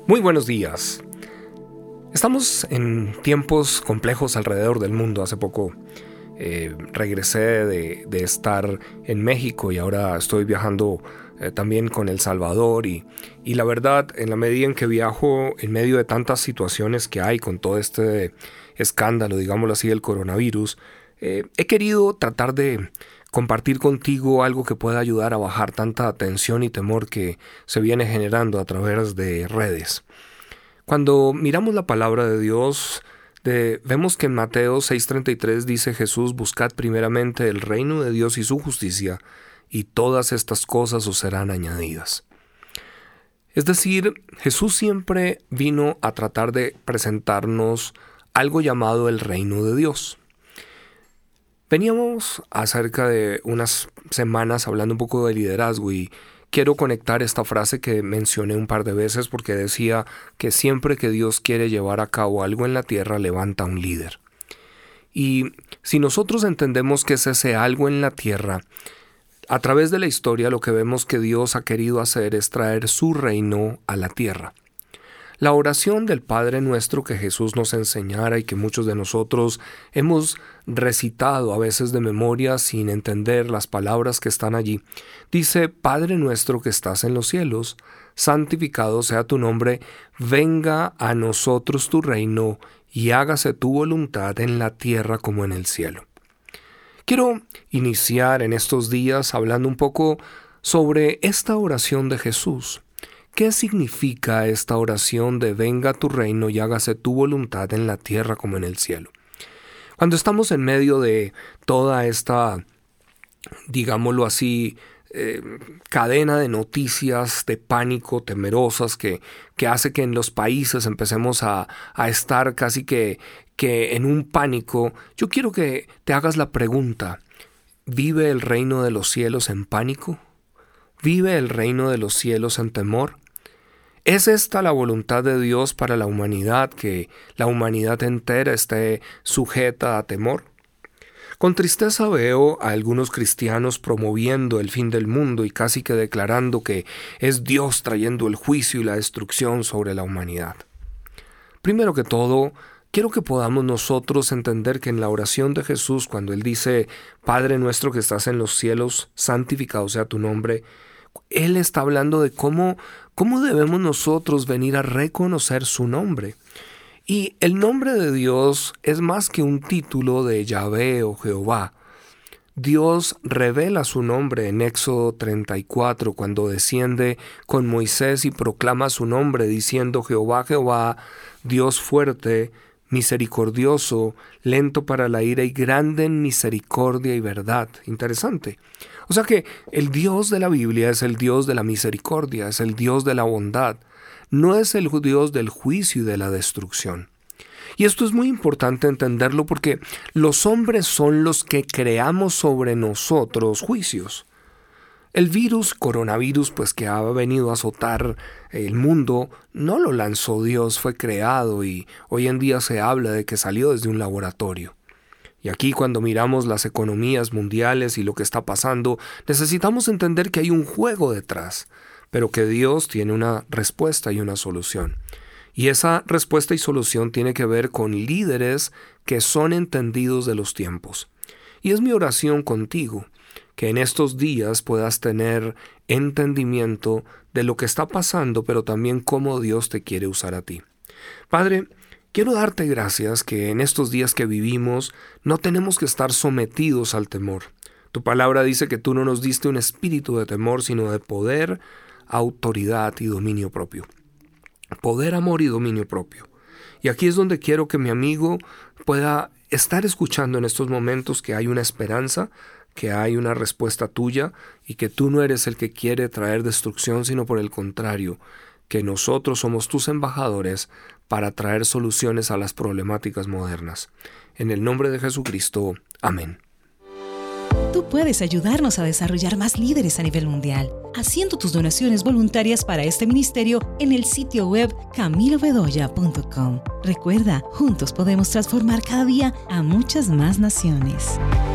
Muy buenos días. Estamos en tiempos complejos alrededor del mundo. Hace poco regresé de estar en México y ahora estoy viajando también con El Salvador y la verdad, en la medida en que viajo en medio de tantas situaciones que hay con todo este escándalo, digámoslo así, del coronavirus, he querido tratar de compartir contigo algo que pueda ayudar a bajar tanta tensión y temor que se viene generando a través de redes. Cuando miramos la palabra de Dios, vemos que en Mateo 6:33 dice Jesús: buscad primeramente el reino de Dios y su justicia, y todas estas cosas os serán añadidas. Es decir, Jesús siempre vino a tratar de presentarnos algo llamado el reino de Dios. Veníamos acerca de unas semanas hablando un poco de liderazgo y quiero conectar esta frase que mencioné un par de veces porque decía que siempre que Dios quiere llevar a cabo algo en la tierra, levanta un líder. Y si nosotros entendemos que es ese algo en la tierra, a través de la historia lo que vemos que Dios ha querido hacer es traer su reino a la tierra. La oración del Padre Nuestro que Jesús nos enseñara y que muchos de nosotros hemos recitado a veces de memoria sin entender las palabras que están allí, dice: Padre nuestro que estás en los cielos, santificado sea tu nombre, venga a nosotros tu reino y hágase tu voluntad en la tierra como en el cielo. Quiero iniciar en estos días hablando un poco sobre esta oración de Jesús. ¿Qué significa esta oración de venga tu reino y hágase tu voluntad en la tierra como en el cielo? Cuando estamos en medio de toda esta, digámoslo así, cadena de noticias de pánico temerosas que hace que en los países empecemos a estar casi que en un pánico, yo quiero que te hagas la pregunta: ¿vive el reino de los cielos en pánico? ¿Vive el reino de los cielos en temor? ¿Es esta la voluntad de Dios para la humanidad, que la humanidad entera esté sujeta a temor? Con tristeza veo a algunos cristianos promoviendo el fin del mundo y casi que declarando que es Dios trayendo el juicio y la destrucción sobre la humanidad. Primero que todo, quiero que podamos nosotros entender que en la oración de Jesús, cuando Él dice: Padre nuestro que estás en los cielos, santificado sea tu nombre, Él está hablando de cómo debemos nosotros venir a reconocer su nombre. Y el nombre de Dios es más que un título de Yahvé o Jehová. Dios revela su nombre en Éxodo 34 cuando desciende con Moisés y proclama su nombre diciendo: Jehová, Jehová, Dios fuerte, misericordioso, lento para la ira y grande en misericordia y verdad. Interesante. O sea que el Dios de la Biblia es el Dios de la misericordia, es el Dios de la bondad, no es el Dios del juicio y de la destrucción. Y esto es muy importante entenderlo porque los hombres son los que creamos sobre nosotros juicios. El coronavirus, pues que ha venido a azotar el mundo, no lo lanzó Dios, fue creado y hoy en día se habla de que salió desde un laboratorio. Y aquí cuando miramos las economías mundiales y lo que está pasando, necesitamos entender que hay un juego detrás, pero que Dios tiene una respuesta y una solución. Y esa respuesta y solución tiene que ver con líderes que son entendidos de los tiempos. Y es mi oración contigo, que en estos días puedas tener entendimiento de lo que está pasando, pero también cómo Dios te quiere usar a ti. Padre, quiero darte gracias que en estos días que vivimos no tenemos que estar sometidos al temor. Tu palabra dice que tú no nos diste un espíritu de temor, sino de poder, autoridad y dominio propio. Poder, amor y dominio propio. Y aquí es donde quiero que mi amigo pueda estar escuchando en estos momentos que hay una esperanza, que hay una respuesta tuya y que tú no eres el que quiere traer destrucción, sino por el contrario, que nosotros somos tus embajadores para traer soluciones a las problemáticas modernas. En el nombre de Jesucristo. Amén. Tú puedes ayudarnos a desarrollar más líderes a nivel mundial, haciendo tus donaciones voluntarias para este ministerio en el sitio web camilobedoya.com. Recuerda, juntos podemos transformar cada día a muchas más naciones.